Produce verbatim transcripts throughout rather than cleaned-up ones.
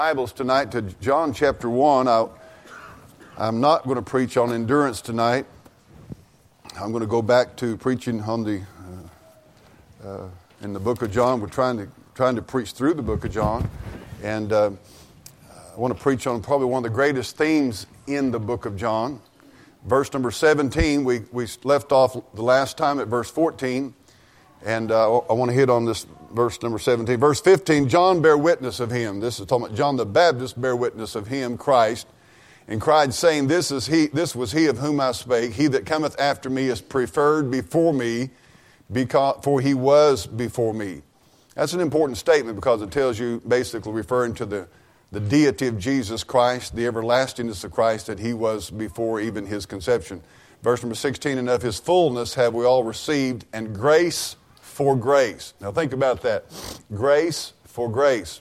Bibles tonight to John chapter one. I, I'm not going to preach on endurance tonight. I'm going to go back to preaching on the uh, uh, in the book of John. We're trying to trying to preach through the book of John, and uh, I want to preach on probably one of the greatest themes in the book of John. Verse number seventeen. We we left off the last time at verse fourteen, and uh, I want to hit on this. Verse number seventeen. Verse fifteen, John bare witness of him. This is talking about John the Baptist bare witness of him, Christ, and cried, saying, This is he. This was he of whom I spake. He that cometh after me is preferred before me, because for he was before me. That's an important statement because it tells you, basically referring to the, the deity of Jesus Christ, the everlastingness of Christ, that he was before even his conception. Verse number sixteen, and of his fullness have we all received, and grace for grace. Now think about that. Grace for grace.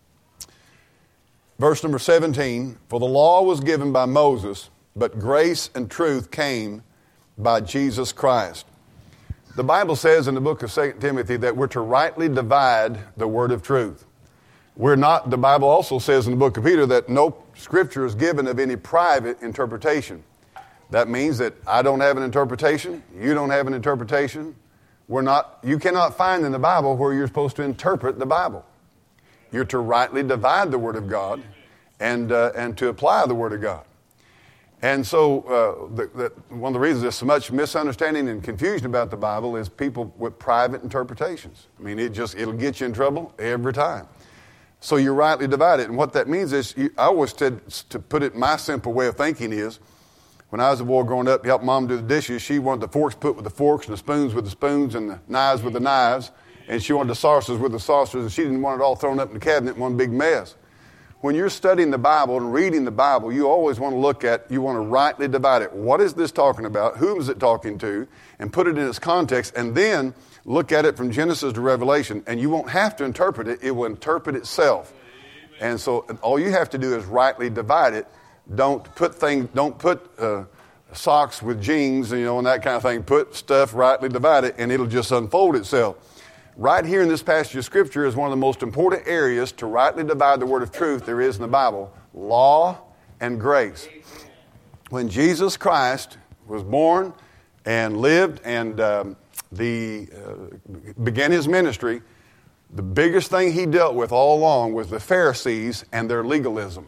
Verse number seventeen, for the law was given by Moses, but grace and truth came by Jesus Christ. The Bible says in the book of Second Timothy that we're to rightly divide the word of truth. We're not, the Bible also says in the book of Peter that no scripture is given of any private interpretation. That means that I don't have an interpretation, you don't have an interpretation. We're not, you cannot find in the Bible where you're supposed to interpret the Bible. You're to rightly divide the Word of God and uh, and to apply the Word of God. And so uh, the, the, one of the reasons there's so much misunderstanding and confusion about the Bible is people with private interpretations. I mean, it just, it'll get you in trouble every time. So you rightly divide it. And what that means is, you, I always said, to put it, my simple way of thinking is, when I was a boy growing up, helped Mom do the dishes, she wanted the forks put with the forks and the spoons with the spoons and the knives with the knives. And she wanted the saucers with the saucers, and she didn't want it all thrown up in the cabinet in one big mess. When you're studying the Bible and reading the Bible, you always want to look at, you want to rightly divide it. What is this talking about? Whom is it talking to? And put it in its context, and then look at it from Genesis to Revelation. And you won't have to interpret it. It will interpret itself. And so all you have to do is rightly divide it. Don't put things, don't put uh, socks with jeans, you know, and that kind of thing. Put stuff rightly divided, and it'll just unfold itself. Right here in this passage of Scripture is one of the most important areas to rightly divide the word of truth there is in the Bible: law and grace. When Jesus Christ was born and lived and um, the uh, began his ministry, the biggest thing he dealt with all along was the Pharisees and their legalism.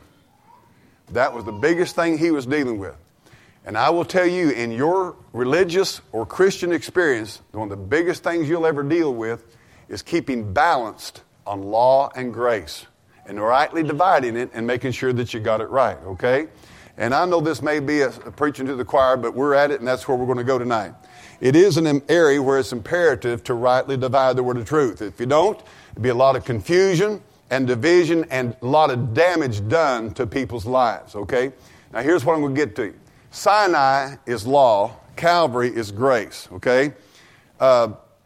That was the biggest thing he was dealing with. And I will tell you, in your religious or Christian experience, one of the biggest things you'll ever deal with is keeping balanced on law and grace and rightly dividing it and making sure that you got it right, okay? And I know this may be a, a preaching to the choir, but we're at it, and that's where we're going to go tonight. It is an area where it's imperative to rightly divide the word of truth. If you don't, there'll be a lot of confusion and division and a lot of damage done to people's lives, okay? Now here's what I'm going to get to you. Sinai is law. Calvary is grace, okay? Uh,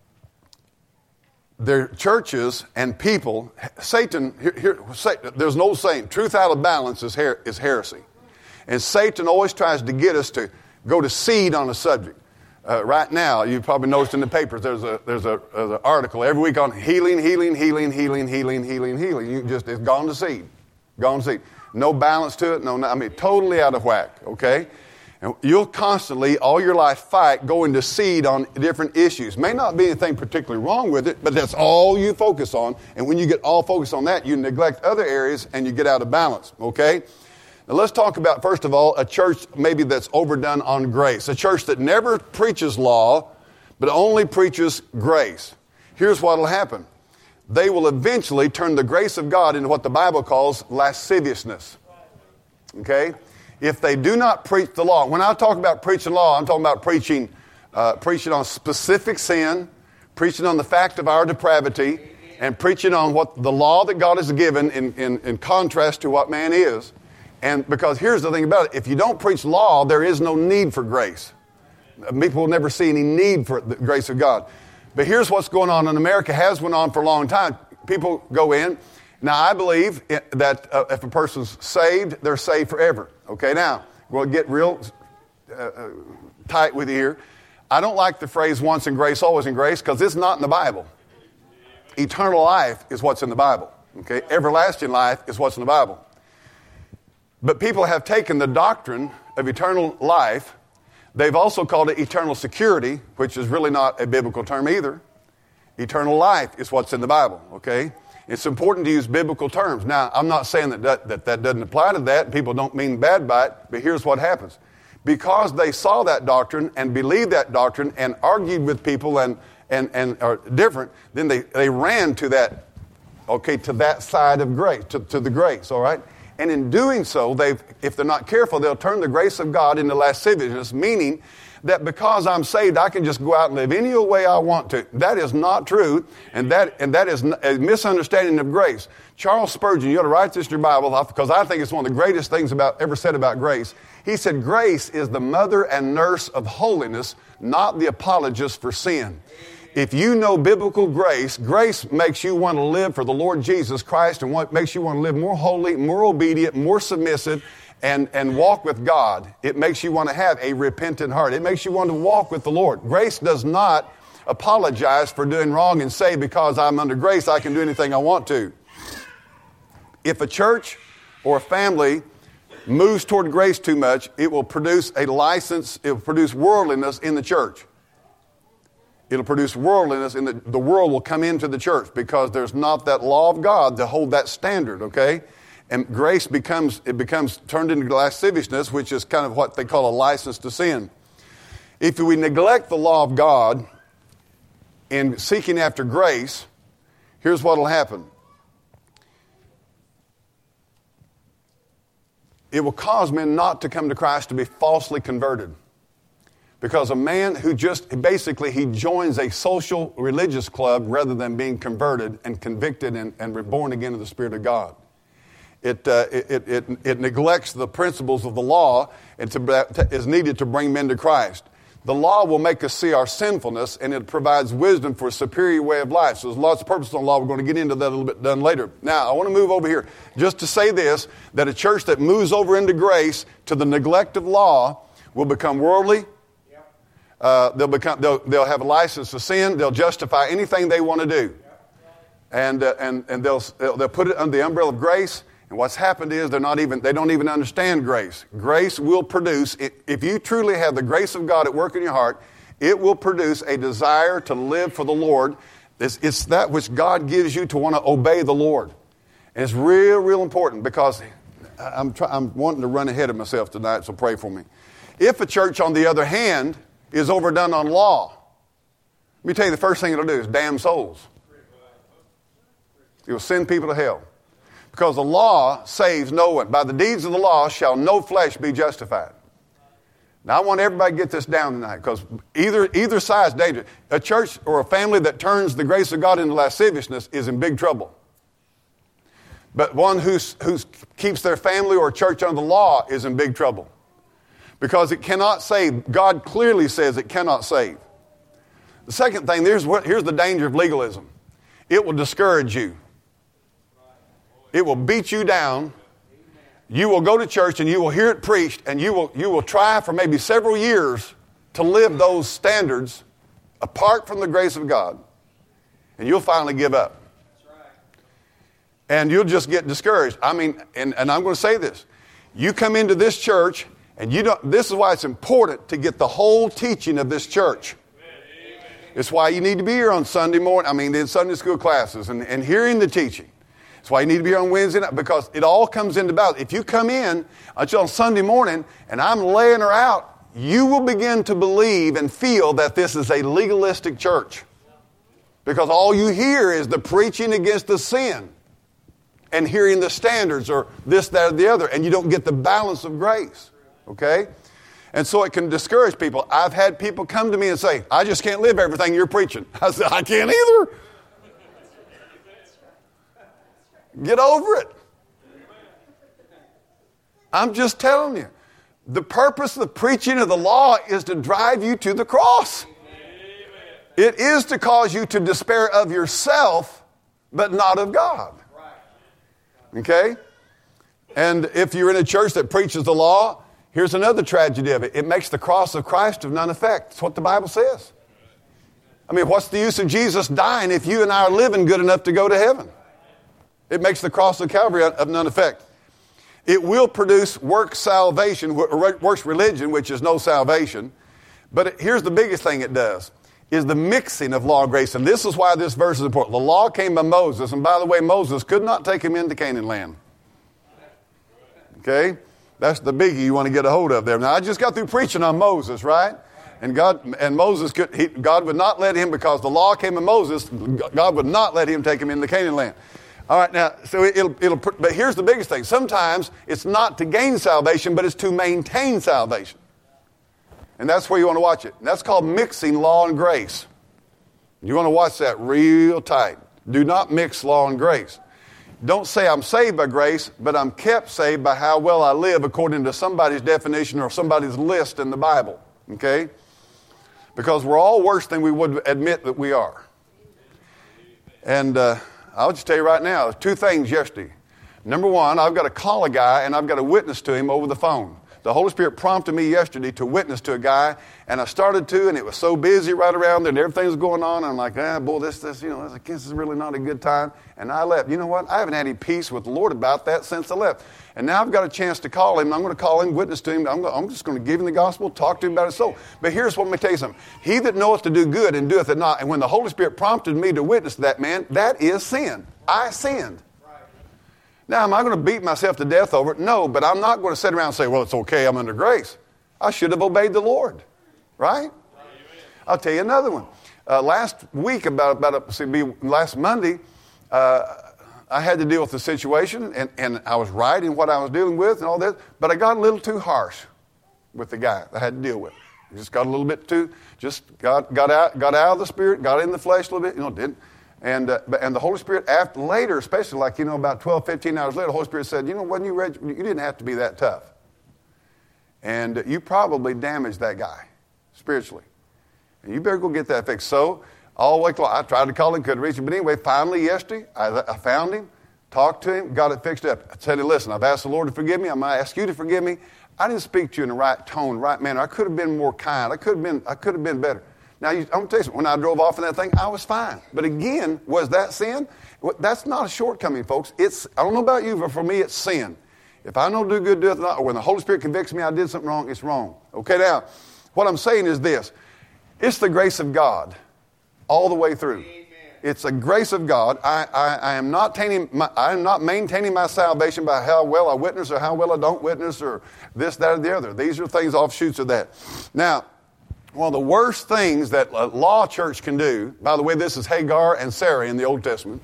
their churches and people, Satan, here, here, Satan, there's no saying, truth out of balance is, her, is heresy. And Satan always tries to get us to go to seed on a subject. Uh, right now, you probably noticed in the papers, there's a there's a there's an article every week on healing, healing, healing, healing, healing, healing, healing. You just it's gone to seed, gone to seed. No balance to it. No, no I mean totally out of whack. Okay, and you'll constantly all your life fight going to seed on different issues. May not be anything particularly wrong with it, but that's all you focus on. And when you get all focused on that, you neglect other areas and you get out of balance. Okay. Now let's talk about, first of all, a church maybe that's overdone on grace. A church that never preaches law, but only preaches grace. Here's what will happen. They will eventually turn the grace of God into what the Bible calls lasciviousness. Okay? If they do not preach the law. When I talk about preaching law, I'm talking about preaching, uh, preaching on specific sin, preaching on the fact of our depravity, and preaching on what the law that God has given in, in, in contrast to what man is. And because here's the thing about it, if you don't preach law, there is no need for grace. People will never see any need for the grace of God. But here's what's going on in America, has went on for a long time. People go in. Now, I believe that uh, if a person's saved, they're saved forever. Okay, now, we'll get real uh, uh, tight with you here. I don't like the phrase once in grace, always in grace, because it's not in the Bible. Eternal life is what's in the Bible. Okay, everlasting life is what's in the Bible. But people have taken the doctrine of eternal life. They've also called it eternal security, which is really not a biblical term either. Eternal life is what's in the Bible, okay? It's important to use biblical terms. Now, I'm not saying that that, that, that doesn't apply to that. People don't mean bad by it, but here's what happens. Because they saw that doctrine and believed that doctrine and argued with people and, and, and are different, then they, they ran to that, okay, to that side of grace, to, to the grace, all right? And in doing so, they've, if they're not careful, they'll turn the grace of God into lasciviousness, meaning that because I'm saved, I can just go out and live any old way I want to. That is not true, and that and that is a misunderstanding of grace. Charles Spurgeon, you ought to write this in your Bible, because I think it's one of the greatest things about ever said about grace. He said, grace is the mother and nurse of holiness, not the apologist for sin. If you know biblical grace, grace makes you want to live for the Lord Jesus Christ and what makes you want to live more holy, more obedient, more submissive, and, and walk with God. It makes you want to have a repentant heart. It makes you want to walk with the Lord. Grace does not apologize for doing wrong and say, because I'm under grace, I can do anything I want to. If a church or a family moves toward grace too much, it will produce a license, it will produce worldliness in the church. It'll produce worldliness, and the, the world will come into the church because there's not that law of God to hold that standard, okay? And grace becomes, it becomes turned into lasciviousness, which is kind of what they call a license to sin. If we neglect the law of God in seeking after grace, here's what will happen. It will cause men not to come to Christ to be falsely converted. Because a man who just, basically, he joins a social religious club rather than being converted and convicted and, and reborn again in the Spirit of God. It, uh, it, it, it neglects the principles of the law and to, is needed to bring men to Christ. The law will make us see our sinfulness, and it provides wisdom for a superior way of life. So there's lots of purposes on the law. We're going to get into that a little bit done later. Now, I want to move over here just to say this, that a church that moves over into grace to the neglect of law will become worldly. Uh, they'll become. They'll, they'll have a license to sin. They'll justify anything they want to do, and uh, and and they'll they'll put it under the umbrella of grace. And what's happened is they're not even. They don't even understand grace. Grace will produce. If you truly have the grace of God at work in your heart, it will produce a desire to live for the Lord. It's, it's that which God gives you to want to obey the Lord, and it's real, real important because I'm try, I'm wanting to run ahead of myself tonight. So pray for me. If a church, on the other hand, is overdone on law, let me tell you, the first thing it'll do is damn souls. It will send people to hell. Because the law saves no one. By the deeds of the law shall no flesh be justified. Now, I want everybody to get this down tonight, because either, either side's dangerous. A church or a family that turns the grace of God into lasciviousness is in big trouble. But one who who's, keeps their family or church under the law is in big trouble. Because it cannot save. God clearly says it cannot save. The second thing, here's, what, here's the danger of legalism. It will discourage you. It will beat you down. You will go to church and you will hear it preached, and you will, you will try for maybe several years to live those standards apart from the grace of God. And you'll finally give up. And you'll just get discouraged. I mean, and, and I'm going to say this. You come into this church, and you don't. This is why it's important to get the whole teaching of this church. Amen. It's why you need to be here on Sunday morning. I mean, in Sunday school classes and, and hearing the teaching. It's why you need to be here on Wednesday night, because it all comes into balance. If you come in on Sunday morning and I'm laying her out, you will begin to believe and feel that this is a legalistic church. Because all you hear is the preaching against the sin and hearing the standards or this, that, or the other, and you don't get the balance of grace. Okay? And so it can discourage people. I've had people come to me and say, I just can't live everything you're preaching. I said, I can't either. Get over it. I'm just telling you. The purpose of the preaching of the law is to drive you to the cross. It is to cause you to despair of yourself, but not of God. Okay? And if you're in a church that preaches the law, here's another tragedy of it. It makes the cross of Christ of none effect. That's what the Bible says. I mean, what's the use of Jesus dying if you and I are living good enough to go to heaven? It makes the cross of Calvary of none effect. It will produce work salvation, works religion, which is no salvation. But here's the biggest thing it does, is the mixing of law and grace. And this is why this verse is important. The law came by Moses, and by the way, Moses could not take him into Canaan land. Okay? That's the biggie you want to get a hold of there. Now, I just got through preaching on Moses, right? And God and Moses could, he, God would not let him, because the law came by Moses, God would not let him take him into Canaan land. All right, now, so it, it'll, it'll, but here's the biggest thing. Sometimes it's not to gain salvation, but it's to maintain salvation. And that's where you want to watch it. And that's called mixing law and grace. You want to watch that real tight. Do not mix law and grace. Don't say I'm saved by grace, but I'm kept saved by how well I live according to somebody's definition or somebody's list in the Bible. Okay? Because we're all worse than we would admit that we are. And uh, I'll just tell you right now, two things yesterday. Number one, I've got to call a guy and I've got to witness to him over the phone. The Holy Spirit prompted me yesterday to witness to a guy, and I started to, and it was so busy right around there, and everything was going on. And I'm like, ah, boy, this, this, you know, this is really not a good time. And I left. You know what? I haven't had any peace with the Lord about that since I left. And now I've got a chance to call him, and I'm going to call him, witness to him. I'm, going, I'm just going to give him the gospel, talk to him about his soul. But here's what, let me tell you something. He that knoweth to do good and doeth it not, and when the Holy Spirit prompted me to witness to that man, that is sin. I sinned. Now, am I going to beat myself to death over it? No, but I'm not going to sit around and say, well, it's okay, I'm under grace. I should have obeyed the Lord, right? I'll tell you another one. Uh, last week, about, about see, be last Monday, uh, I had to deal with the situation, and, and I was right in what I was dealing with and all that, but I got a little too harsh with the guy I had to deal with. I just got a little bit too, just got, got, out, got out of the spirit, got in the flesh a little bit, you know, didn't. And uh, and the Holy Spirit, after later, especially like, you know, about twelve, fifteen hours later, the Holy Spirit said, you know, when you read, you didn't have to be that tough. And uh, you probably damaged that guy spiritually. And you better go get that fixed. So, all the way through, I tried to call him, couldn't reach him. But anyway, finally, yesterday, I, I found him, talked to him, got it fixed up. I said, listen, I've asked the Lord to forgive me. I'm going to ask you to forgive me. I didn't speak to you in the right tone, right manner. I could have been more kind. I could have been, I could have been better. Now, you, I'm going to tell you something. When I drove off in that thing, I was fine. But again, was that sin? That's not a shortcoming, folks. It's, I don't know about you, but for me, it's sin. If I don't do good, do it not, or when the Holy Spirit convicts me I did something wrong, it's wrong. Okay, now, what I'm saying is this. It's the grace of God all the way through. Amen. It's the grace of God. I, I, I, am not maintaining my, I am not maintaining my salvation by how well I witness or how well I don't witness or this, that, or the other. These are things offshoots of that. Now, one of the worst things that a law church can do, by the way, this is Hagar and Sarah in the Old Testament.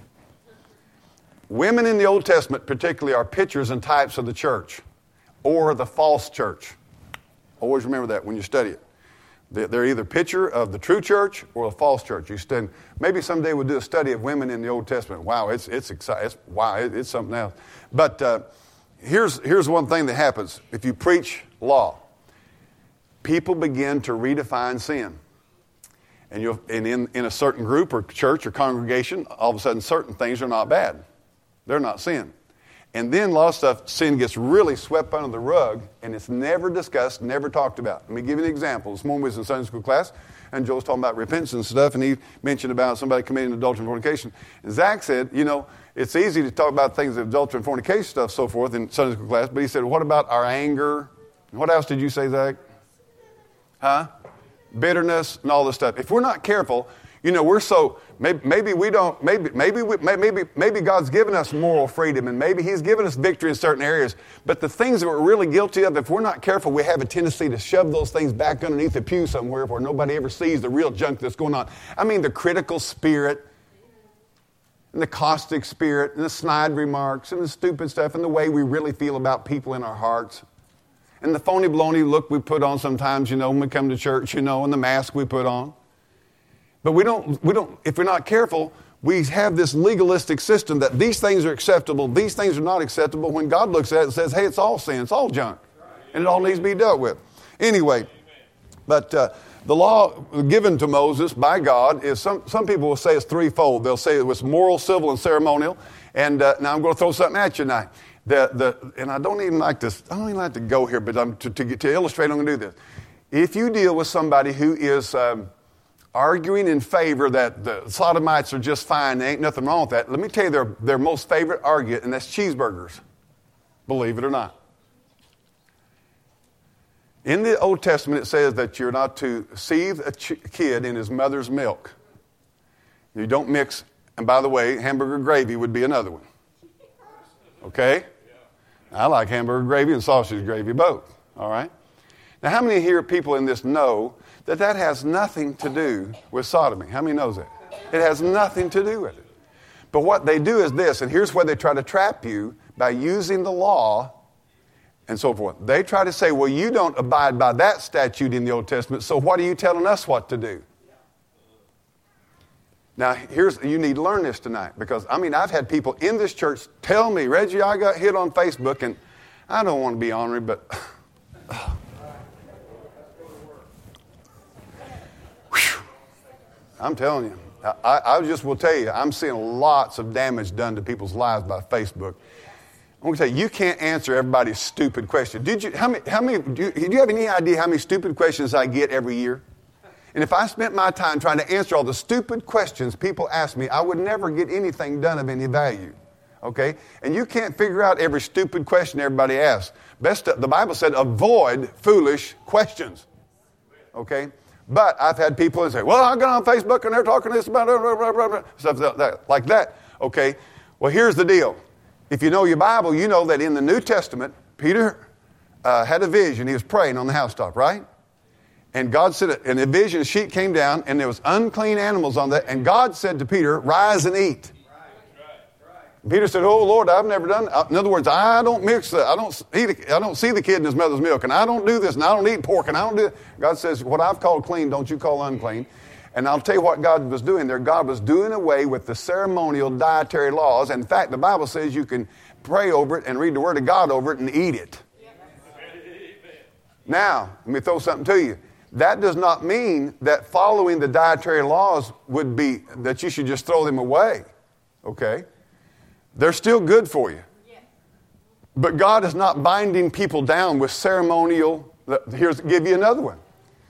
Women in the Old Testament particularly are pictures and types of the church or the false church. Always remember that when you study it. They're either a picture of the true church or the false church. You study, maybe someday we'll do a study of women in the Old Testament. Wow, it's it's exciting. It's, wow, it, it's something else. But uh, here's here's one thing that happens if you preach law. People begin to redefine sin. And, you'll, and in, in a certain group or church or congregation, all of a sudden certain things are not bad. They're not sin. And then a lot of stuff, sin gets really swept under the rug, and it's never discussed, never talked about. Let me give you an example. This morning we was in Sunday school class, and Joe was talking about repentance and stuff, and he mentioned about somebody committing adultery and fornication. And Zach said, you know, it's easy to talk about things of adultery and fornication stuff, so forth, in Sunday school class, but he said, what about our anger? What else did you say, Zach? Huh? Bitterness and all this stuff. If we're not careful, you know, we're so, maybe, maybe we don't, maybe, maybe, we, maybe, maybe God's given us moral freedom and maybe He's given us victory in certain areas. But the things that we're really guilty of, if we're not careful, we have a tendency to shove those things back underneath the pew somewhere where nobody ever sees the real junk that's going on. I mean, the critical spirit and the caustic spirit and the snide remarks and the stupid stuff and the way we really feel about people in our hearts. And the phony baloney look we put on sometimes, you know, when we come to church, you know, and the mask we put on. But we don't, we don't, if we're not careful, we have this legalistic system that these things are acceptable, these things are not acceptable. When God looks at it and says, hey, it's all sin, it's all junk. And it all needs to be dealt with. Anyway, but uh, the law given to Moses by God is, some, some people will say it's threefold. They'll say it was moral, civil, and ceremonial. And uh, now I'm going to throw something at you tonight. The, the, and I don't even like to, I don't even like to go here, but I'm, to, to, to illustrate, I'm going to do this. If you deal with somebody who is um, arguing in favor that the sodomites are just fine, there ain't nothing wrong with that. Let me tell you their, their most favorite argument, and that's cheeseburgers, believe it or not. In the Old Testament, it says that you're not to seethe a ch- kid in his mother's milk. You don't mix, and by the way, hamburger gravy would be another one. Okay? I like hamburger gravy and sausage gravy both. All right? Now, how many here people in this know that that has nothing to do with sodomy? How many knows that? It has nothing to do with it. But what they do is this, and here's where they try to trap you by using the law and so forth. They try to say, well, you don't abide by that statute in the Old Testament, so what are you telling us what to do? Now, here's you need to learn this tonight, because, I mean, I've had people in this church tell me, Reggie, I got hit on Facebook, and I don't want to be ornery, but I'm telling you, I, I just will tell you, I'm seeing lots of damage done to people's lives by Facebook. I'm going to tell you, you can't answer everybody's stupid question. Did you? How many? How many? Do you, do you have any idea how many stupid questions I get every year? And if I spent my time trying to answer all the stupid questions people ask me, I would never get anything done of any value. Okay? And you can't figure out every stupid question everybody asks. Best, the Bible said, avoid foolish questions. Okay? But I've had people that say, well, I got on Facebook and they're talking this about blah, blah, blah, blah, stuff like that, like that. Okay? Well, here's the deal. If you know your Bible, you know that in the New Testament, Peter uh, had a vision. He was praying on the housetop, right? And God said, in a vision, a sheet came down, and there was unclean animals on that. And God said to Peter, rise and eat. And Peter said, oh, Lord, I've never done that. In other words, I don't mix the, I don't eat, I don't see the kid in his mother's milk, and I don't do this, and I don't eat pork, and I don't do it. God says, what I've called clean, don't you call unclean. And I'll tell you what God was doing there. God was doing away with the ceremonial dietary laws. In fact, the Bible says you can pray over it and read the Word of God over it and eat it. Now, let me throw something to you. That does not mean that following the dietary laws would be, that you should just throw them away. Okay? They're still good for you. But God is not binding people down with ceremonial. Here's, give you another one.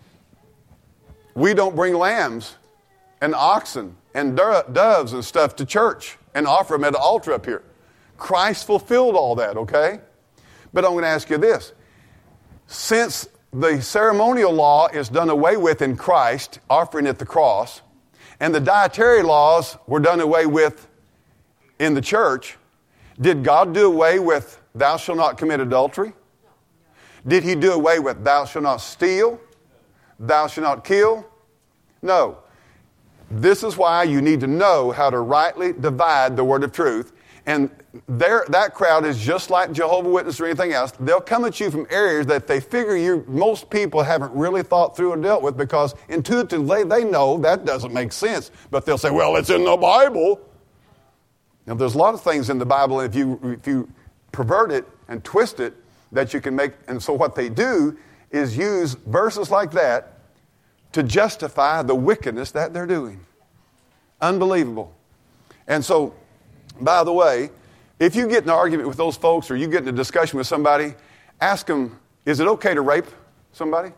We don't bring lambs and oxen and doves and stuff to church and offer them at the altar up here. Christ fulfilled all that, okay? But I'm going to ask you this. Since the ceremonial law is done away with in Christ, offering at the cross, and the dietary laws were done away with in the church, did God do away with thou shalt not commit adultery? Did he do away with thou shalt not steal? Thou shalt not kill? No. This is why you need to know how to rightly divide the word of truth. And there, that crowd is just like Jehovah's Witness or anything else. They'll come at you from areas that they figure you, most people haven't really thought through and dealt with, because intuitively they know that doesn't make sense. But they'll say, well, it's in the Bible. Now, there's a lot of things in the Bible, if you, if you pervert it and twist it, that you can make. And so what they do is use verses like that to justify the wickedness that they're doing. Unbelievable. And so, by the way, if you get in an argument with those folks or you get in a discussion with somebody, ask them, is it okay to rape somebody?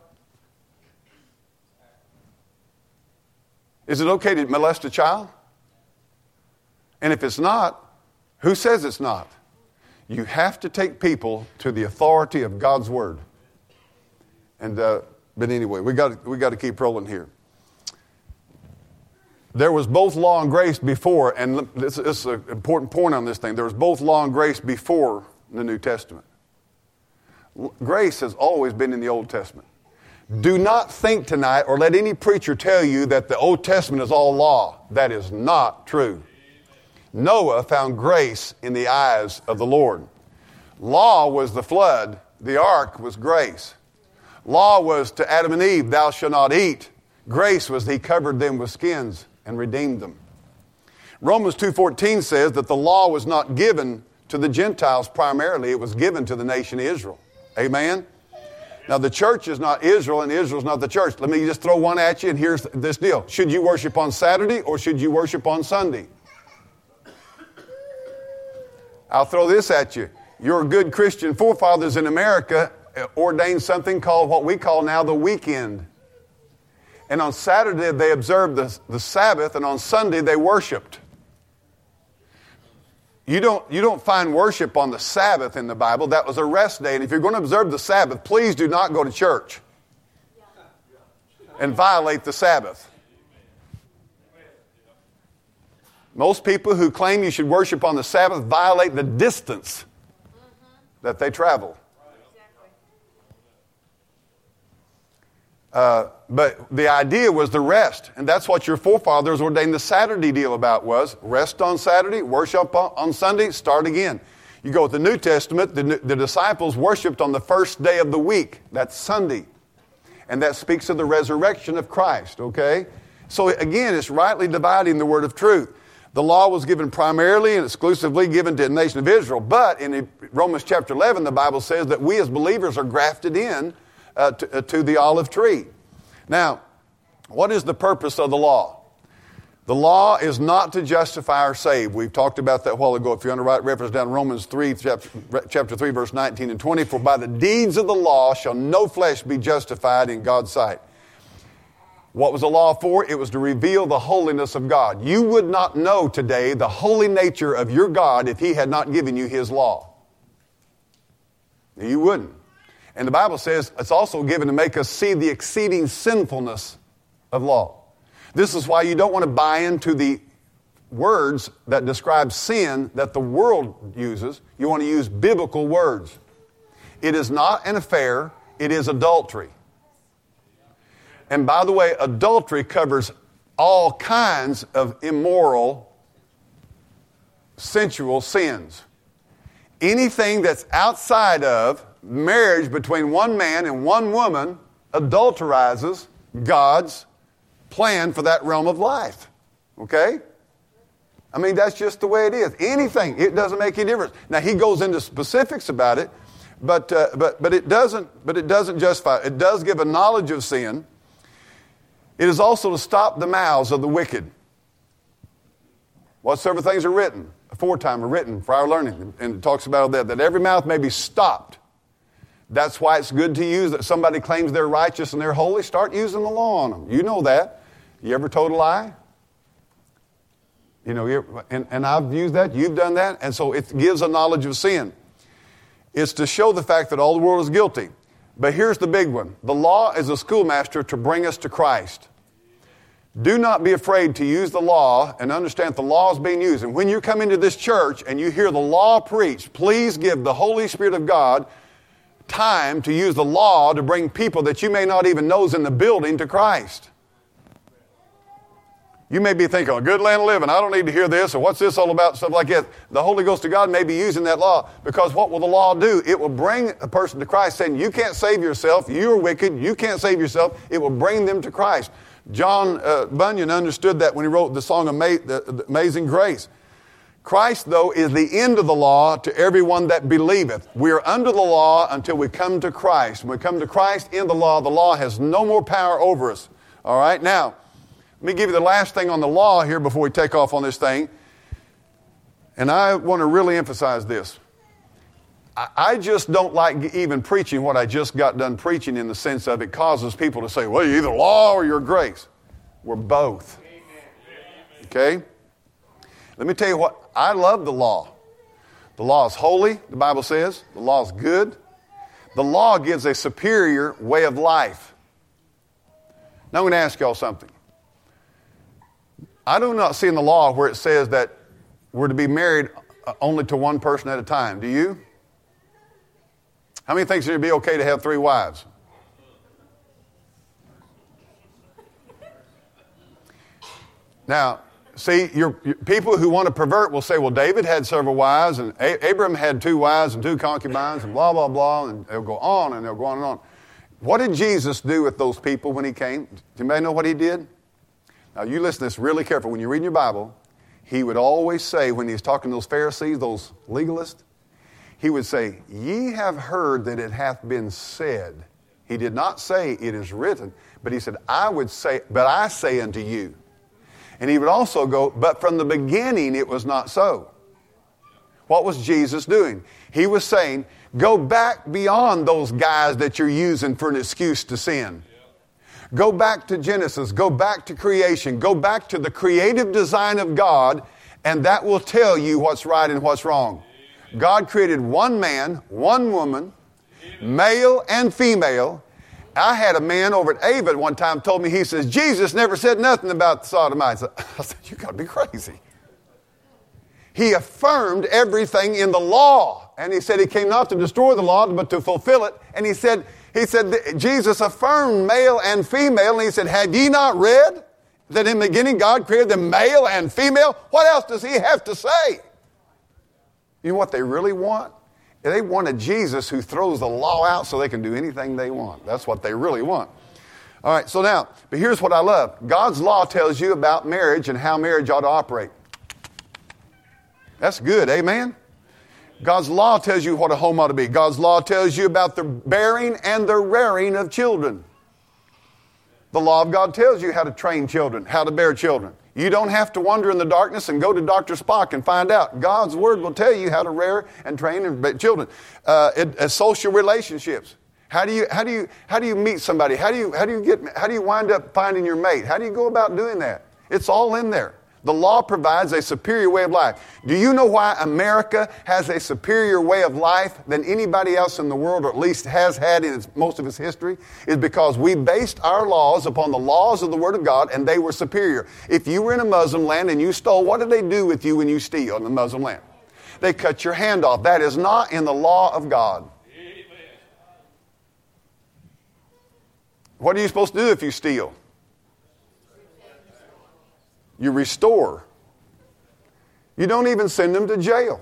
Is it okay to molest a child? And if it's not, who says it's not? You have to take people to the authority of God's Word. And uh, but anyway, we got we got to keep rolling here. There was both law and grace before, and this, this is an important point on this thing. There was both law and grace before the New Testament. Grace has always been in the Old Testament. Do not think tonight or let any preacher tell you that the Old Testament is all law. That is not true. Noah found grace in the eyes of the Lord. Law was the flood. The ark was grace. Law was to Adam and Eve, thou shalt not eat. Grace was he covered them with skins and redeemed them. Romans two fourteen says that the law was not given to the Gentiles primarily. It was given to the nation Israel. Amen? Now, the church is not Israel, and Israel is not the church. Let me just throw one at you, and here's this deal. Should you worship on Saturday, or should you worship on Sunday? I'll throw this at you. Your good Christian forefathers in America ordained something called what we call now the weekend. And on Saturday, they observed the, the Sabbath, and on Sunday, they worshiped. You don't, you don't find worship on the Sabbath in the Bible. That was a rest day. And if you're going to observe the Sabbath, please do not go to church and violate the Sabbath. Most people who claim you should worship on the Sabbath violate the distance that they travel. Uh, but the idea was the rest, and that's what your forefathers ordained the Saturday deal about was rest on Saturday, worship on, on Sunday, start again. You go with the New Testament, the, the disciples worshiped on the first day of the week. That's Sunday. And that speaks of the resurrection of Christ, okay? So again, it's rightly dividing the word of truth. The law was given primarily and exclusively given to the nation of Israel, but in Romans chapter eleven, the Bible says that we as believers are grafted in Uh, to, uh, to the olive tree. Now, what is the purpose of the law? The law is not to justify or save. We've talked about that a while ago. If you're on the right reference down in Romans three, chapter, chapter three, verse nineteen and twenty, for by the deeds of the law shall no flesh be justified in God's sight. What was the law for? It was to reveal the holiness of God. You would not know today the holy nature of your God if He had not given you His law. You wouldn't. And the Bible says it's also given to make us see the exceeding sinfulness of law. This is why you don't want to buy into the words that describe sin that the world uses. You want to use biblical words. It is not an affair, it is adultery. And by the way, adultery covers all kinds of immoral, sensual sins. Anything that's outside of marriage between one man and one woman adulterizes God's plan for that realm of life. Okay? I mean, that's just the way it is. Anything, it doesn't make any difference. Now, he goes into specifics about it, but uh, but but it doesn't but it doesn't justify. It does give a knowledge of sin. It is also to stop the mouths of the wicked. Whatsoever things are written, aforetime are written for our learning. And it talks about that, that every mouth may be stopped. That's why it's good to use that somebody claims they're righteous and they're holy. Start using the law on them. You know that. You ever told a lie? You know, you're, and, and I've used that. You've done that. And so it gives a knowledge of sin. It's to show the fact that all the world is guilty. But here's the big one. The law is a schoolmaster to bring us to Christ. Do not be afraid to use the law and understand the law is being used. And when you come into this church and you hear the law preached, please give the Holy Spirit of God time to use the law to bring people that you may not even know is in the building to Christ. You may be thinking, a good land of living, I don't need to hear this, or what's this all about, stuff like that. The Holy Ghost of God may be using that law, because what will the law do? It will bring a person to Christ saying, you can't save yourself, you're wicked, you can't save yourself. It will bring them to Christ. John uh, Bunyan understood that when he wrote the song Ama- the, the Amazing Grace. Christ, though, is the end of the law to everyone that believeth. We are under the law until we come to Christ. When we come to Christ in the law, the law has no more power over us. All right? Now, let me give you the last thing on the law here before we take off on this thing. And I want to really emphasize this. I, I just don't like even preaching what I just got done preaching, in the sense of it causes people to say, well, you're either law or you're grace. We're both. Okay? Let me tell you what, I love the law. The law is holy, the Bible says. The law is good. The law gives a superior way of life. Now I'm going to ask y'all something. I do not see in the law where it says that we're to be married only to one person at a time. Do you? How many think it would be okay to have three wives? Now, see, your, your people who want to pervert will say, well, David had several wives, and A- Abraham had two wives and two concubines, and blah, blah, blah, and they'll go on, and they'll go on and on. What did Jesus do with those people when he came? Do anybody know what he did? Now, you listen to this really careful. When you're reading your Bible, he would always say, when he was talking to those Pharisees, those legalists, he would say, ye have heard that it hath been said. He did not say it is written, but he said, I would say, but I say unto you. And he would also go, but from the beginning it was not so. What was Jesus doing? He was saying, go back beyond those guys that you're using for an excuse to sin. Go back to Genesis. Go back to creation. Go back to the creative design of God, and that will tell you what's right and what's wrong. God created one man, one woman, male and female. I had a man over at Ava at one time told me, he says, Jesus never said nothing about the sodomites. I said, you got to be crazy. He affirmed everything in the law. And he said he came not to destroy the law, but to fulfill it. And he said, he said, Jesus affirmed male and female. And he said, have ye not read that in the beginning God created them male and female? What else does he have to say? You know what they really want? They want a Jesus who throws the law out so they can do anything they want. That's what they really want. All right, so now, but here's what I love. God's law tells you about marriage and how marriage ought to operate. That's good, amen? God's law tells you what a home ought to be. God's law tells you about the bearing and the rearing of children. The law of God tells you how to train children, how to bear children. You don't have to wander in the darkness and go to Doctor Spock and find out. God's Word will tell you how to rear and train and bear children. Uh, it, uh, social relationships. How do you how do you how do you meet somebody? How do you how do you get how do you wind up finding your mate? How do you go about doing that? It's all in there. The law provides a superior way of life. Do you know why America has a superior way of life than anybody else in the world, or at least has had in its, most of its history? Is because we based our laws upon the laws of the Word of God, and they were superior. If you were in a Muslim land and you stole, what did they do with you when you steal in the Muslim land? They cut your hand off. That is not in the law of God. What are you supposed to do if you steal? You restore. You don't even send them to jail.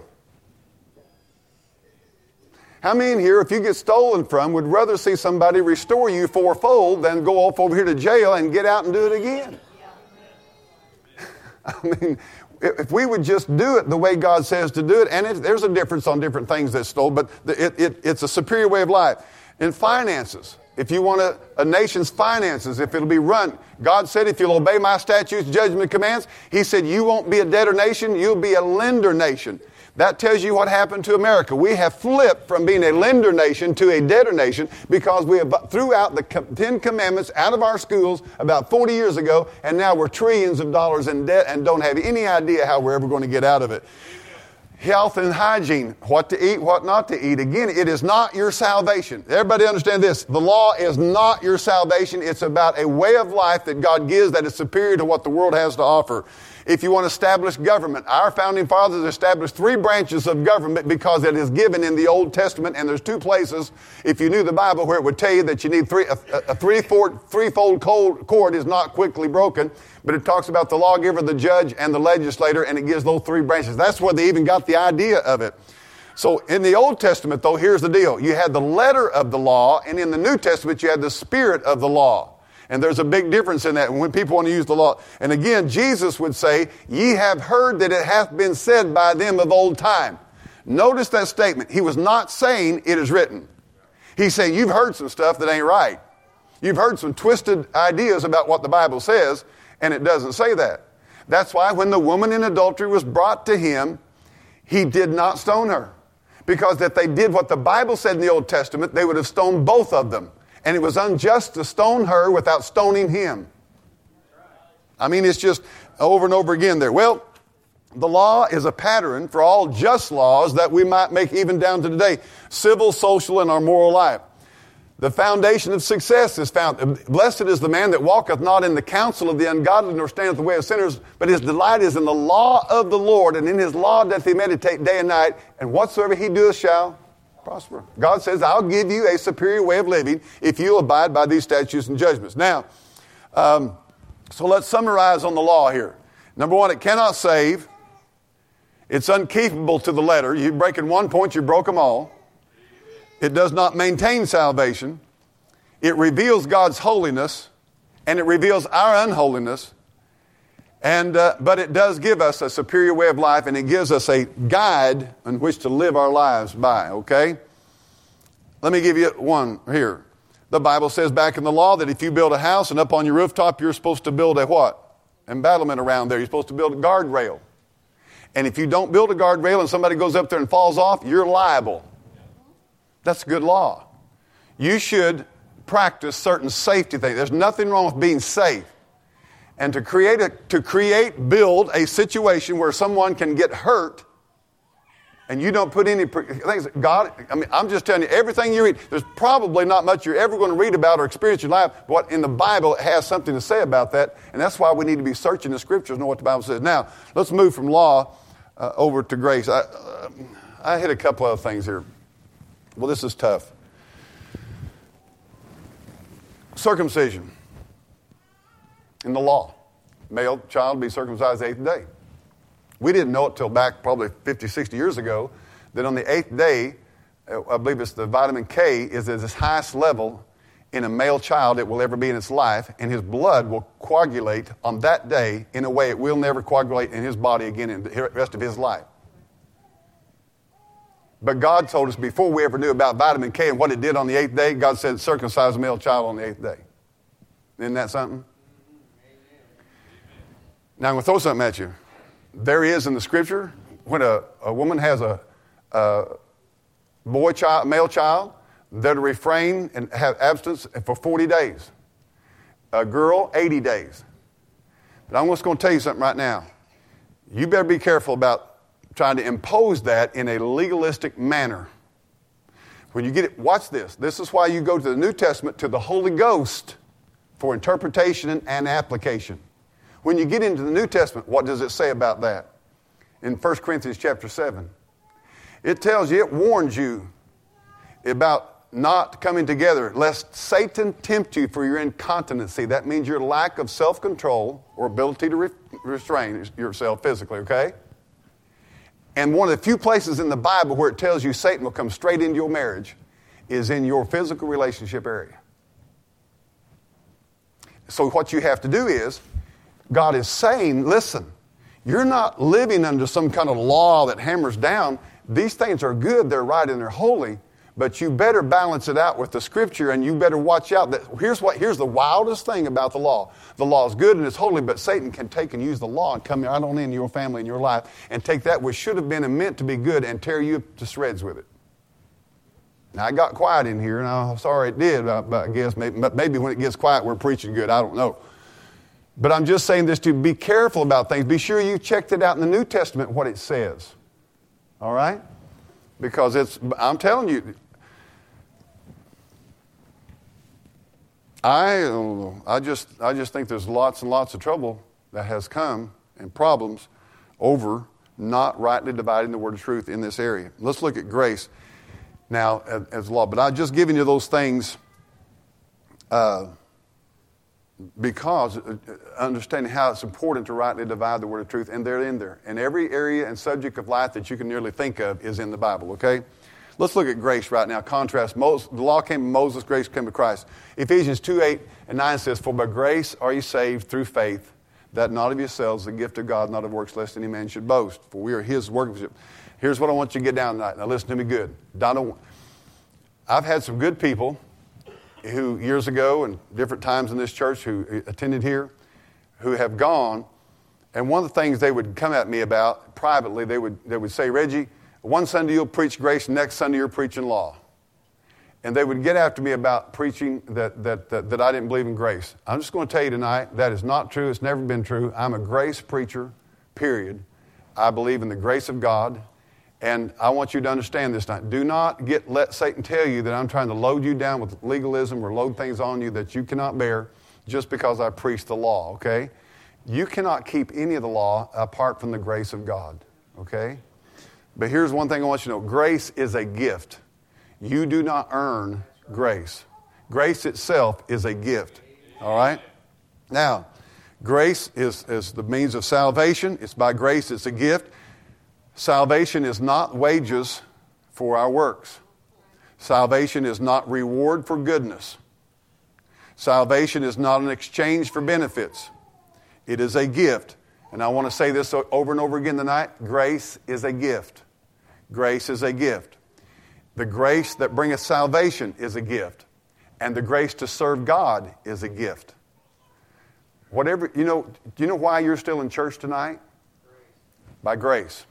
How many in here, if you get stolen from, would rather see somebody restore you fourfold than go off over here to jail and get out and do it again? I mean, if we would just do it the way God says to do it, and it, there's a difference on different things that's stole, but it, it, it's a superior way of life. In finances, if you want a, a nation's finances, if it'll be run, God said if you'll obey my statutes, judgment, and commands, He said you won't be a debtor nation, you'll be a lender nation. That tells you what happened to America. We have flipped from being a lender nation to a debtor nation because we have threw out the Ten Commandments out of our schools about forty years ago, and now we're trillions of dollars in debt and don't have any idea how we're ever going to get out of it. Health and hygiene, what to eat, what not to eat. Again, it is not your salvation. Everybody understand this. The law is not your salvation. It's about a way of life that God gives that is superior to what the world has to offer. If you want to establish government, our founding fathers established three branches of government because it is given in the Old Testament, and there's two places, if you knew the Bible, where it would tell you that you need three, a, a three-fold, threefold cord is not quickly broken, but it talks about the lawgiver, the judge, and the legislator, and it gives those three branches. That's where they even got the idea of it. So in the Old Testament, though, here's the deal. You had the letter of the law, and in the New Testament, you had the spirit of the law. And there's a big difference in that when people want to use the law. And again, Jesus would say, ye have heard that it hath been said by them of old time. Notice that statement. He was not saying it is written. He's saying you've heard some stuff that ain't right. You've heard some twisted ideas about what the Bible says, and it doesn't say that. That's why when the woman in adultery was brought to him, he did not stone her. Because if they did what the Bible said in the Old Testament, they would have stoned both of them. And it was unjust to stone her without stoning him. I mean, it's just over and over again there. Well, the law is a pattern for all just laws that we might make even down to today. Civil, social, and our moral life. The foundation of success is found. Blessed is the man that walketh not in the counsel of the ungodly, nor standeth the way of sinners, but his delight is in the law of the Lord, and in his law doth he meditate day and night, and whatsoever he doeth shall prosper. God says, I'll give you a superior way of living if you abide by these statutes and judgments. Now, um, so let's summarize on the law here. Number one, it cannot save. It's unkeepable to the letter. You break in one point, you broke them all. It does not maintain salvation. It reveals God's holiness, and it reveals our unholiness. And uh, but it does give us a superior way of life, and it gives us a guide in which to live our lives by, okay? Let me give you one here. The Bible says back in the law that if you build a house and up on your rooftop, you're supposed to build a what? Embattlement around there. You're supposed to build a guardrail. And if you don't build a guardrail and somebody goes up there and falls off, you're liable. That's good law. You should practice certain safety things. There's nothing wrong with being safe. And to create, a, to create, build a situation where someone can get hurt and you don't put any things, God, I mean, I'm just telling you, everything you read, there's probably not much you're ever going to read about or experience in your life, but in the Bible, it has something to say about that, and that's why we need to be searching the Scriptures, know what the Bible says. Now, let's move from law uh, over to grace. I, uh, I hit a couple other things here. Well, this is tough. Circumcision. In the law, male child be circumcised the eighth day. We didn't know it till back probably fifty, sixty years ago that on the eighth day, I believe it's the vitamin K is at its highest level in a male child it will ever be in its life, and his blood will coagulate on that day in a way it will never coagulate in his body again in the rest of his life. But God told us before we ever knew about vitamin K and what it did on the eighth day, God said circumcise a male child on the eighth day. Isn't that something? Now I'm going to throw something at you. There is in the Scripture, when a, a woman has a, a boy child, male child, they're to refrain and have abstinence for forty days. A girl, eighty days. But I'm just going to tell you something right now. You better be careful about trying to impose that in a legalistic manner. When you get it, watch this. This is why you go to the New Testament, to the Holy Ghost for interpretation and application. When you get into the New Testament, what does it say about that? In First Corinthians chapter seven. It tells you, it warns you about not coming together, lest Satan tempt you for your incontinency. That means your lack of self-control or ability to re- restrain yourself physically, okay? And one of the few places in the Bible where it tells you Satan will come straight into your marriage is in your physical relationship area. So what you have to do is, God is saying, listen, you're not living under some kind of law that hammers down. These things are good, they're right, and they're holy, but you better balance it out with the Scripture, and you better watch out. That here's what here's the wildest thing about the law. The law is good and it's holy, but Satan can take and use the law and come right on in your family and your life and take that which should have been and meant to be good and tear you to shreds with it. Now, I got quiet in here, and I'm sorry it did, I, I guess. Maybe, but maybe when it gets quiet, we're preaching good. I don't know. But I'm just saying this to be careful about things. Be sure you checked it out in the New Testament, what it says. All right? Because it's, I'm telling you, I, I just, I just think there's lots and lots of trouble that has come and problems over not rightly dividing the word of truth in this area. Let's look at grace now as, as law. But I've just given you those things uh, because uh, understanding how it's important to rightly divide the word of truth, and they're in there. And every area and subject of life that you can nearly think of is in the Bible, okay? Let's look at grace right now. Contrast. Moses, the law came to Moses, grace came to Christ. Ephesians two, eight and nine says, for by grace are you saved through faith, that not of yourselves, the gift of God, not of works, lest any man should boast. For we are his workmanship. Here's what I want you to get down tonight. Now listen to me good. Donna, I've had some good people who years ago and different times in this church who attended here, who have gone, and one of the things they would come at me about privately, they would they would say, Reggie, one Sunday you'll preach grace, next Sunday you're preaching law. And they would get after me about preaching that, that, that, that I didn't believe in grace. I'm just going to tell you tonight, that is not true. It's never been true. I'm a grace preacher, period. I believe in the grace of God. And I want you to understand this tonight. Do not get let Satan tell you that I'm trying to load you down with legalism or load things on you that you cannot bear just because I preach the law, okay? You cannot keep any of the law apart from the grace of God, okay? But here's one thing I want you to know. Grace is a gift. You do not earn grace. Grace itself is a gift, all right? Now, grace is, is the means of salvation. It's by grace. It's a gift. Salvation is not wages for our works. Salvation is not reward for goodness. Salvation is not an exchange for benefits. It is a gift. And I want to say this over and over again tonight. Grace is a gift. Grace is a gift. The grace that bringeth salvation is a gift. And the grace to serve God is a gift. Whatever, you know, do you know why you're still in church tonight? By grace.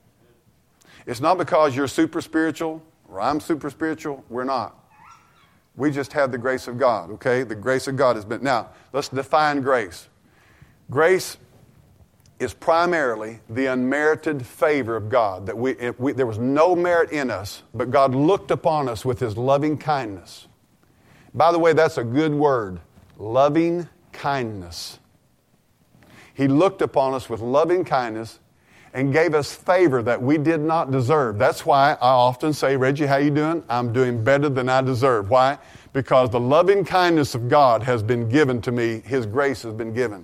It's not because you're super spiritual or I'm super spiritual. We're not. We just have the grace of God, okay? The grace of God has been... Now, let's define grace. Grace is primarily the unmerited favor of God. That we, it, we, there was no merit in us, but God looked upon us with His loving kindness. By the way, that's a good word. Loving kindness. He looked upon us with loving kindness and gave us favor that we did not deserve. That's why I often say, Reggie, how you doing? I'm doing better than I deserve. Why? Because the loving kindness of God has been given to me. His grace has been given.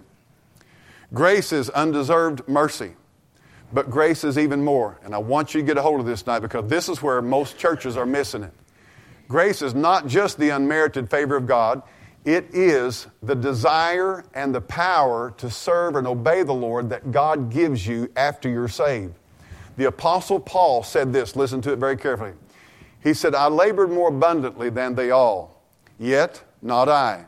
Grace is undeserved mercy. But grace is even more. And I want you to get a hold of this tonight because this is where most churches are missing it. Grace is not just the unmerited favor of God. It is the desire and the power to serve and obey the Lord that God gives you after you're saved. The Apostle Paul said this. Listen to it very carefully. He said, I labored more abundantly than they all, yet not I.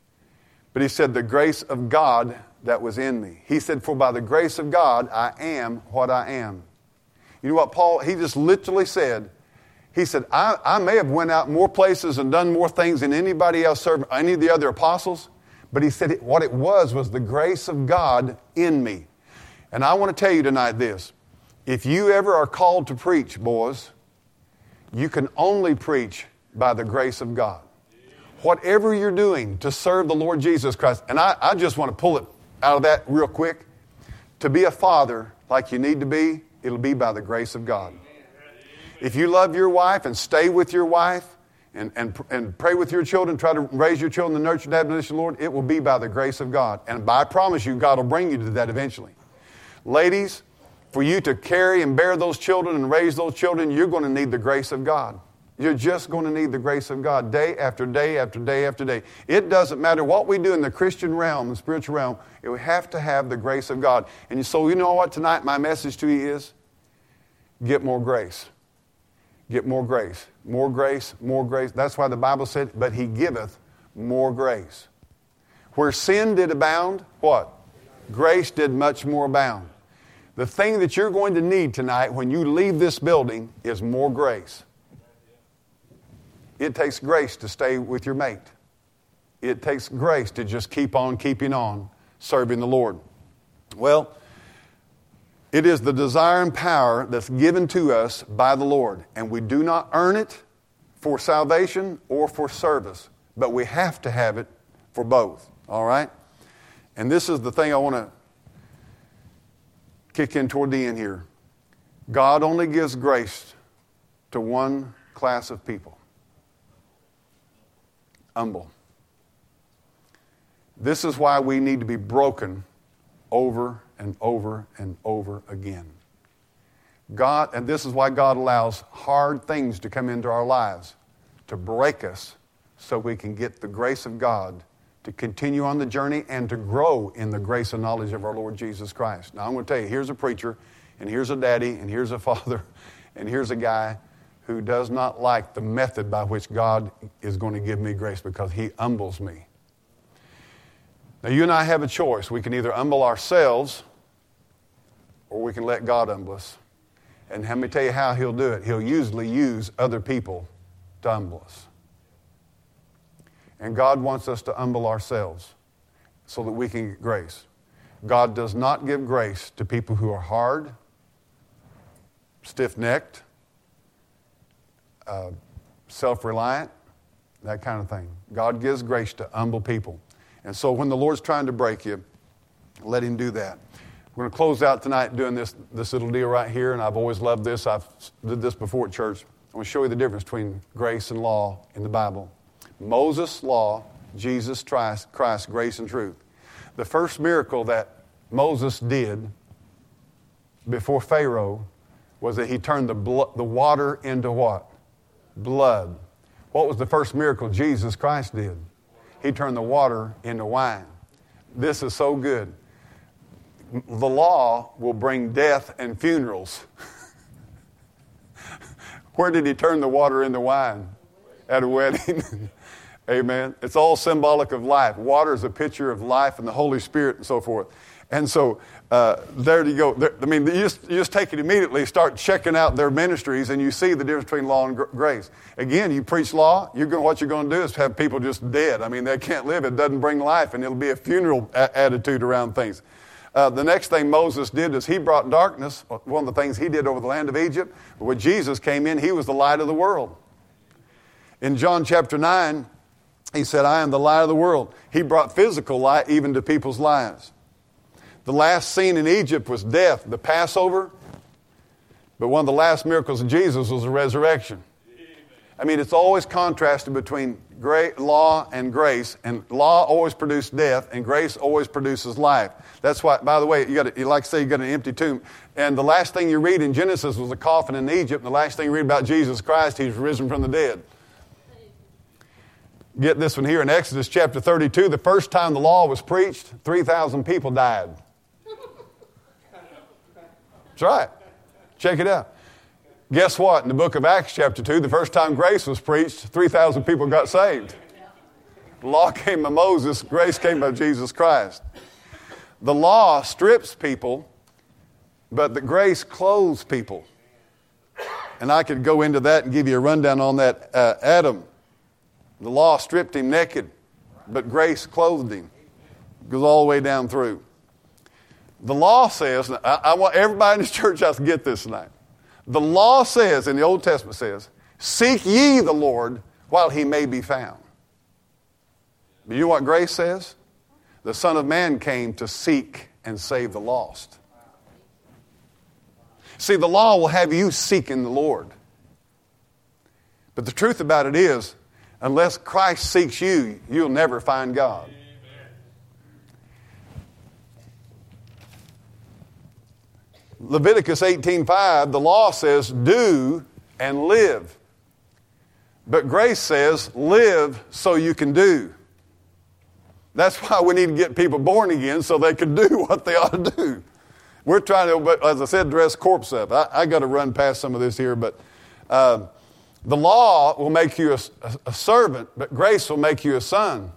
But he said, the grace of God that was in me. He said, for by the grace of God, I am what I am. You know what Paul, he just literally said, he said, I, I may have went out more places and done more things than anybody else served, any of the other apostles. But he said it, what it was was the grace of God in me. And I want to tell you tonight this. If you ever are called to preach, boys, you can only preach by the grace of God. Whatever you're doing to serve the Lord Jesus Christ, and I, I just want to pull it out of that real quick. To be a father like you need to be, it'll be by the grace of God. If you love your wife and stay with your wife and, and, and pray with your children, try to raise your children in the nurture and admonition of the Lord, it will be by the grace of God. And I promise you, God will bring you to that eventually. Ladies, for you to carry and bear those children and raise those children, you're going to need the grace of God. You're just going to need the grace of God day after day after day after day. It doesn't matter what we do in the Christian realm, the spiritual realm, we have to have the grace of God. And so you know what tonight my message to you is? Get more grace. Get more grace. More grace, more grace. That's why the Bible said, but He giveth more grace. Where sin did abound, what? Grace did much more abound. The thing that you're going to need tonight when you leave this building is more grace. It takes grace to stay with your mate. It takes grace to just keep on keeping on serving the Lord. Well, it is the desire and power that's given to us by the Lord. And we do not earn it for salvation or for service. But we have to have it for both. All right? And this is the thing I want to kick in toward the end here. God only gives grace to one class of people. Humble. This is why we need to be broken over and over and over again. God, and this is why God allows hard things to come into our lives, to break us so we can get the grace of God to continue on the journey and to grow in the grace and knowledge of our Lord Jesus Christ. Now I'm going to tell you, here's a preacher, and here's a daddy, and here's a father, and here's a guy who does not like the method by which God is going to give me grace because He humbles me. Now, you and I have a choice. We can either humble ourselves or we can let God humble us. And let me tell you how He'll do it. He'll usually use other people to humble us. And God wants us to humble ourselves so that we can get grace. God does not give grace to people who are hard, stiff-necked, uh, self-reliant, that kind of thing. God gives grace to humble people. And so when the Lord's trying to break you, let Him do that. We're going to close out tonight doing this, this little deal right here, and I've always loved this. I've did this before at church. I want to show you the difference between grace and law in the Bible. Moses' law, Jesus Christ, Christ, grace and truth. The first miracle that Moses did before Pharaoh was that he turned the, blo- the water into what? Blood. What was the first miracle Jesus Christ did? He turned the water into wine. This is so good. The law will bring death and funerals. Where did He turn the water into wine? At a wedding. Amen. It's all symbolic of life. Water is a picture of life and the Holy Spirit and so forth. And so uh, there you go. There, I mean, you just, you just take it immediately, start checking out their ministries, and you see the difference between law and gr- grace. Again, you preach law, you're going, what you're going to do is have people just dead. I mean, they can't live. It doesn't bring life, and it'll be a funeral a- attitude around things. Uh, the next thing Moses did is he brought darkness. One of the things he did over the land of Egypt. But when Jesus came in, he was the light of the world. In John chapter nine, he said, I am the light of the world. He brought physical light even to people's lives. The last scene in Egypt was death, the Passover. But one of the last miracles of Jesus was the resurrection. I mean, it's always contrasted between great law and grace, and law always produced death, and grace always produces life. That's why, by the way, you got, you like to say, you got an empty tomb. And the last thing you read in Genesis was a coffin in Egypt, and the last thing you read about Jesus Christ, he's risen from the dead. Get this one here in Exodus chapter thirty-two. The first time the law was preached, three thousand people died. That's right. Check it out. Guess what? In the book of Acts chapter two, the first time grace was preached, three thousand people got saved. The law came by Moses, grace came by Jesus Christ. The law strips people, but the grace clothes people. And I could go into that and give you a rundown on that. Uh, Adam, the law stripped him naked, but grace clothed him. It goes all the way down through. The law says, I, I want everybody in this church house to get this tonight. The law says, in the Old Testament says, seek ye the Lord while he may be found. But you know what grace says? The Son of Man came to seek and save the lost. See, the law will have you seeking the Lord. But the truth about it is, unless Christ seeks you, you'll never find God. Leviticus eighteen five, the law says, do and live. But grace says, live so you can do. That's why we need to get people born again so they can do what they ought to do. We're trying to, as I said, dress corpse up. I, I got to run past some of this here, but uh, the law will make you a, a servant, but grace will make you a son.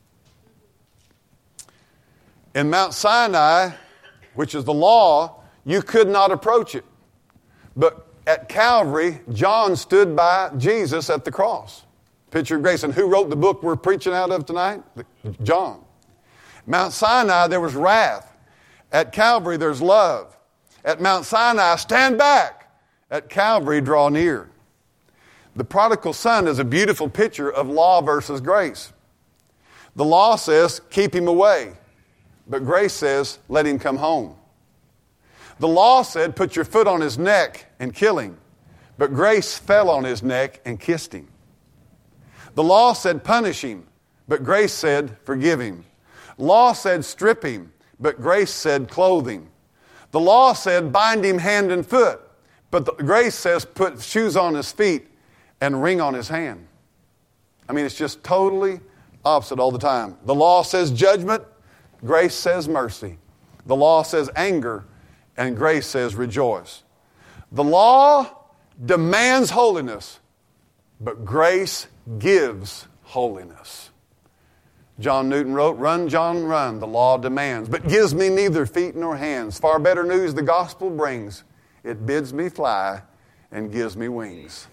In Mount Sinai, which is the law, you could not approach it. But at Calvary, John stood by Jesus at the cross. Picture of grace. And who wrote the book we're preaching out of tonight? John. Mount Sinai, there was wrath. At Calvary, there's love. At Mount Sinai, stand back. At Calvary, draw near. The prodigal son is a beautiful picture of law versus grace. The law says, keep him away. But grace says, let him come home. The law said, put your foot on his neck and kill him. But grace fell on his neck and kissed him. The law said, punish him. But grace said, forgive him. Law said, strip him. But grace said, clothe him. The law said, bind him hand and foot. But the grace says, put shoes on his feet and ring on his hand. I mean, it's just totally opposite all the time. The law says judgment. Grace says mercy. The law says anger. And grace says rejoice. The law demands holiness, but grace gives holiness. John Newton wrote, run, John, run, the law demands, but gives me neither feet nor hands. Far better news the gospel brings. It bids me fly and gives me wings.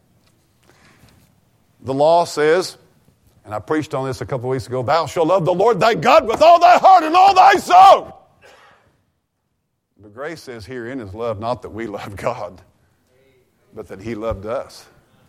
The law says, and I preached on this a couple of weeks ago, thou shalt love the Lord thy God with all thy heart and all thy soul. But grace says herein is love, not that we love God, but that he loved us.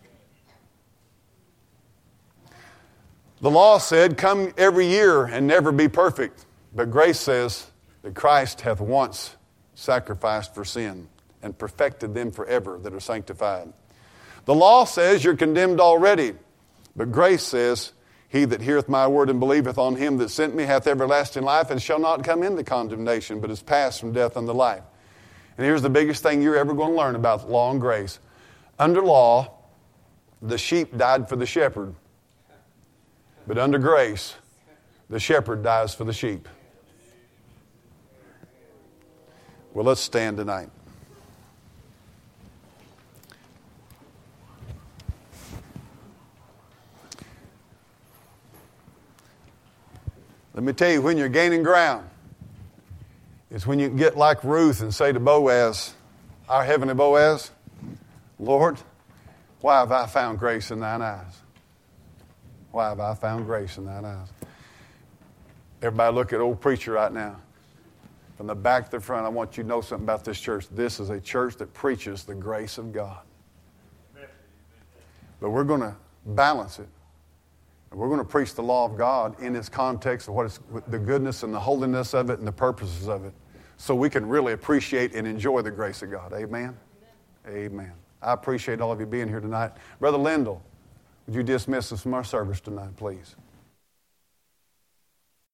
The law said, come every year and never be perfect. But grace says that Christ hath once sacrificed for sin and perfected them forever that are sanctified. The law says you're condemned already. But grace says, he that heareth my word and believeth on him that sent me hath everlasting life and shall not come into condemnation, but is passed from death unto life. And here's the biggest thing you're ever going to learn about law and grace. Under law, the sheep died for the shepherd. But under grace, the shepherd dies for the sheep. Well, let's stand tonight. Let me tell you, when you're gaining ground, It's when you get like Ruth and say to Boaz, our heavenly Boaz, Lord, why have I found grace in thine eyes? Why have I found grace in thine eyes? Everybody look at old preacher right now. From the back to the front, I want you to know something about this church. This is a church that preaches the grace of God. But we're going to balance it. We're going to preach the law of God in its context of what is the goodness and the holiness of it and the purposes of it, so we can really appreciate and enjoy the grace of God. Amen? Amen. Amen. I appreciate all of you being here tonight. Brother Lindell, would you dismiss us from our service tonight, please?